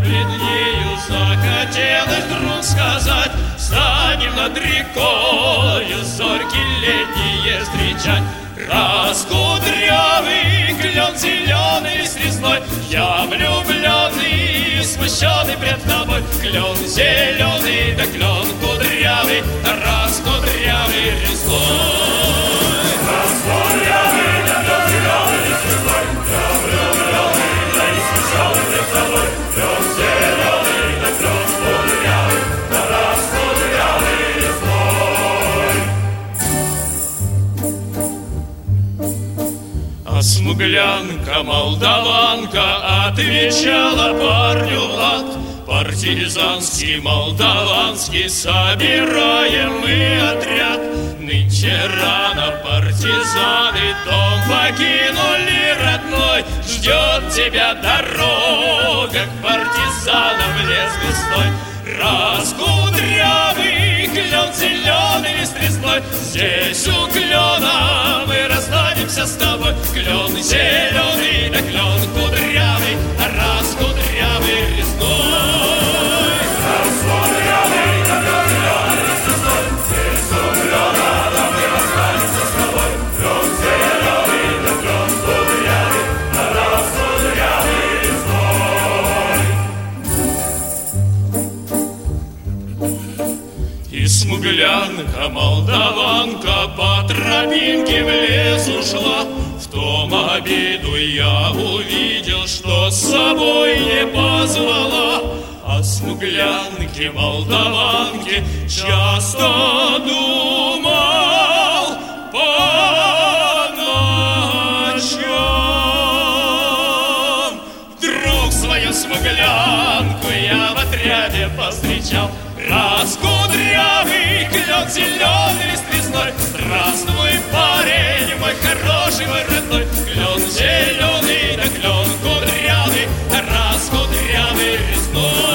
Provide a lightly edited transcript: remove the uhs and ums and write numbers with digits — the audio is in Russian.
пред нею захотелось вдруг сказать: станем над рекою зорьки летние встречать. Раскудрявый клен зеленый с резной, я влюбленный, смущенный пред тобой. Клен зеленый, да клен кудрявый, раскудрявый резной. Раскудрявый, да клен зеленый с резной, я влюбленный, да и смущенный пред тобой. Клен зеленый, да клен кудрявый, да раскудрявый резной. А смуглянка, молдаванка отвечала парню Влад: партизанский, молдаванский, собираем мы отряд. Нынче рано партизаны дом покинули родной. Ждет тебя дорога к партизанам в лес густой. Раскудрявый клен зеленый с резной, здесь у клена мы расстанемся с тобой. Клен зеленый, да клен кудрявый, раскудрявый резной. Раскудрявый, да клен зеленый с резной, здесь у клена мы расстанемся с тобой. Клен зеленый, да клен кудрявый, раскудрявый резной. И смуглянка, молдаванка по тропинке в лес ушла. В том обиду я увидел, что с собой не позвала. О смуглянке, молдаванке часто думал по ночам. Вдруг свою смуглянку я в отряде повстречал. Раскудрявый клен зеленый с резной, здравствуй, парень мой хороший, мой родной. Клен зеленый, да клен кудрявый, раскудрявый резной.